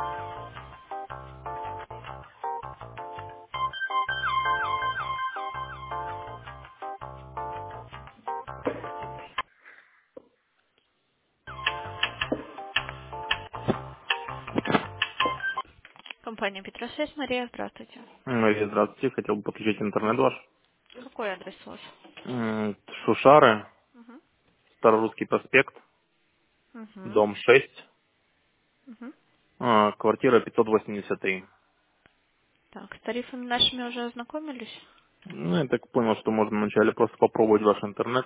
Компания Петросвязь, Мария, здравствуйте. Мария, здравствуйте. Хотел бы подключить интернет ваш. Какой адрес у вас? Шушары, Угу. Старорусский проспект, Угу. дом 6, Угу. квартира 583. Так, с тарифами нашими уже ознакомились? Ну, я так понял, что можно вначале просто попробовать ваш интернет.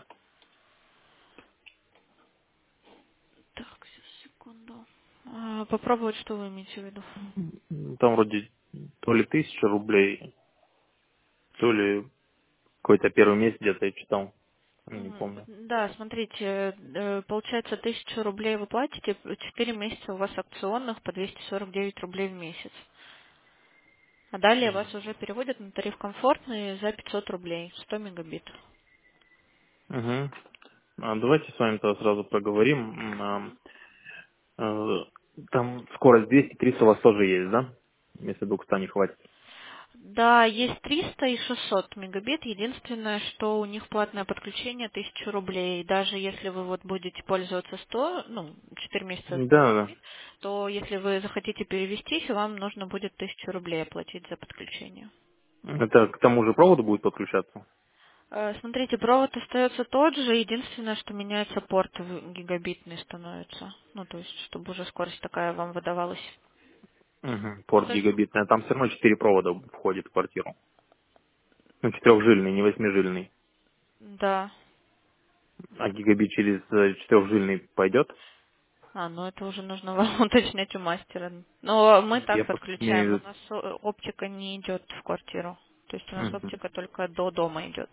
Так, сейчас, секунду. Попробовать, что вы имеете в виду? Там вроде то ли 1000 рублей, то ли какой-то первый месяц где-то я читал. Не помню. Да, смотрите, получается 1000 рублей вы платите, 4 месяца у вас акционных по 249 рублей в месяц. А далее вас уже переводят на тариф комфортный за 500 рублей, 100 мегабит. Угу. Давайте с вами тогда сразу проговорим. Там скорость 200-300 у вас тоже есть, да? Если вдруг 100 не хватит. Да, есть 300 и 600 мегабит. Единственное, что у них платное подключение 1000 рублей. Даже если вы вот будете пользоваться 100, 4 месяца 100 Да, да. мегабит, то если вы захотите перевестись, вам нужно будет 1000 рублей оплатить за подключение. Это к тому же проводу будет подключаться? Смотрите, провод остается тот же, единственное, что меняется порт гигабитный становится. Ну, то есть, чтобы уже скорость такая вам выдавалась. Угу. Ну, Порт то есть, гигабитный, а там все равно 4 провода входит в квартиру. Ну, четырехжильный, не восьмижильный. да. А гигабит через четырехжильный пойдет? Ну это уже нужно вам уточнять у мастера. Но мы Я так просто имею подключаем. в У виду. нас оптика не идет в квартиру. То есть у нас Мгм. оптика только до дома идет.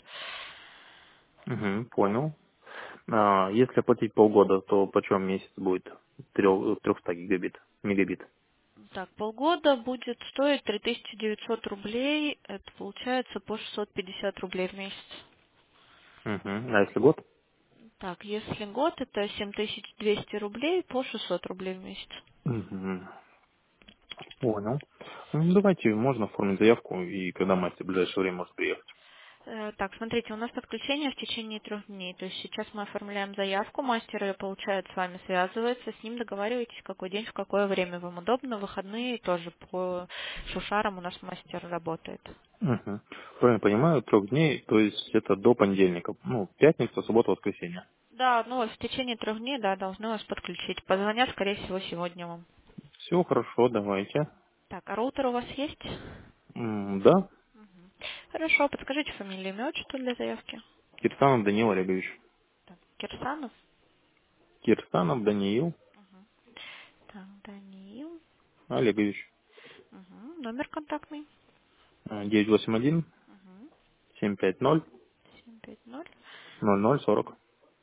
Мгм, понял. Если оплатить полгода, то почем месяц будет 300 гигабит, мегабит? Так, полгода будет стоить 3900 рублей. Это получается по 650 рублей в месяц. Мгм. А если год? Так, если год, это 7200 рублей по 600 рублей в месяц. Мгм. Понял. Ну, давайте, можно оформить заявку, и когда мастер в ближайшее время может приехать. Так, смотрите, у нас подключение в течение 3 дней. То есть сейчас мы оформляем заявку, мастер ее получает, с вами связывается, с ним договариваетесь, в какой день, в какое время вам удобно. Выходные тоже по шушарам у нас мастер работает. Мгм. Правильно понимаю, 3 дней, то есть это до понедельника. Ну, пятница, суббота, воскресенье. Да, ну в течение 3 дней, да, должны вас подключить. Позвонят, скорее всего, сегодня вам. Все хорошо, давайте. Так, а роутер у вас есть? Да, Хорошо, подскажите фамилию, имя, отчество для заявки. Кирсанов Данил Олегович. Так, Кирсанов. Кирсанов Даниил Так, Даниил. Олегович. Номер контактный. 981 750 750. 0040.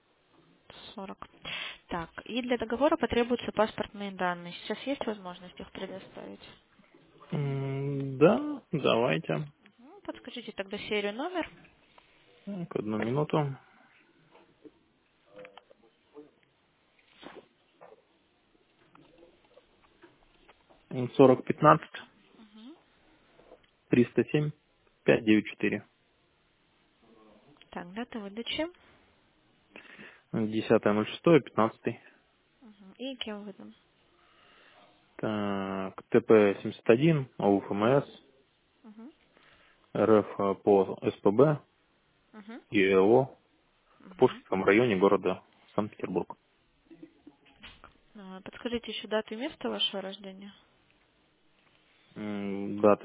40. Так, и для договора потребуются паспортные данные. Сейчас есть возможность их предоставить? Да, давайте. Подскажите тогда серию, номер. Так, 1 минуту. 4015 307 594. Так, дата выдачи. 10.06.15. И кем выдан. Так, ТП-71, ОУФМС, Мгм. РФ по СПБ Мгм. и ЭО в Мгм. Пушкинском районе города Санкт-Петербург. Подскажите еще дату и место вашего рождения. Дата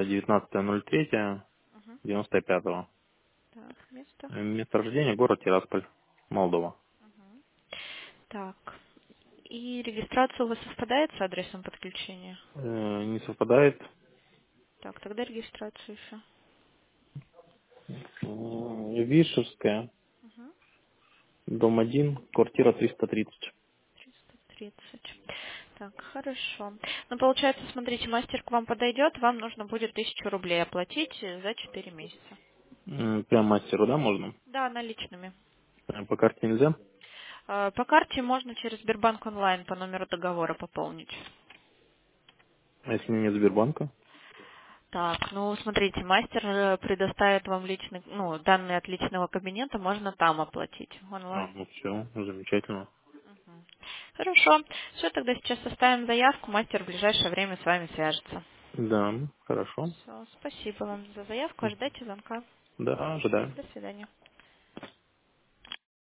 19.03.95. Так, место. Место рождения город Тирасполь, Молдова. Так. И регистрация у вас совпадает с адресом подключения? Не совпадает. Так, тогда регистрацию еще. Вишевская, дом 1, квартира 330. 330. Так, хорошо. Ну, получается, смотрите, мастер к вам подойдет, вам нужно будет 1000 рублей оплатить за 4 месяца. Прям мастеру, да, можно? Да, наличными. По карте нельзя? По карте можно через Сбербанк онлайн по номеру договора пополнить. А если нет Сбербанка? Так, ну смотрите, мастер предоставит вам личный, ну, данные от личного кабинета, можно там оплатить А, онлайн. ну все, замечательно. Мгм. Хорошо. Все, тогда сейчас составим заявку, мастер в ближайшее время с вами свяжется. Да, хорошо. Все, спасибо вам за заявку, ожидайте звонка. Да, ожидаю. До свидания.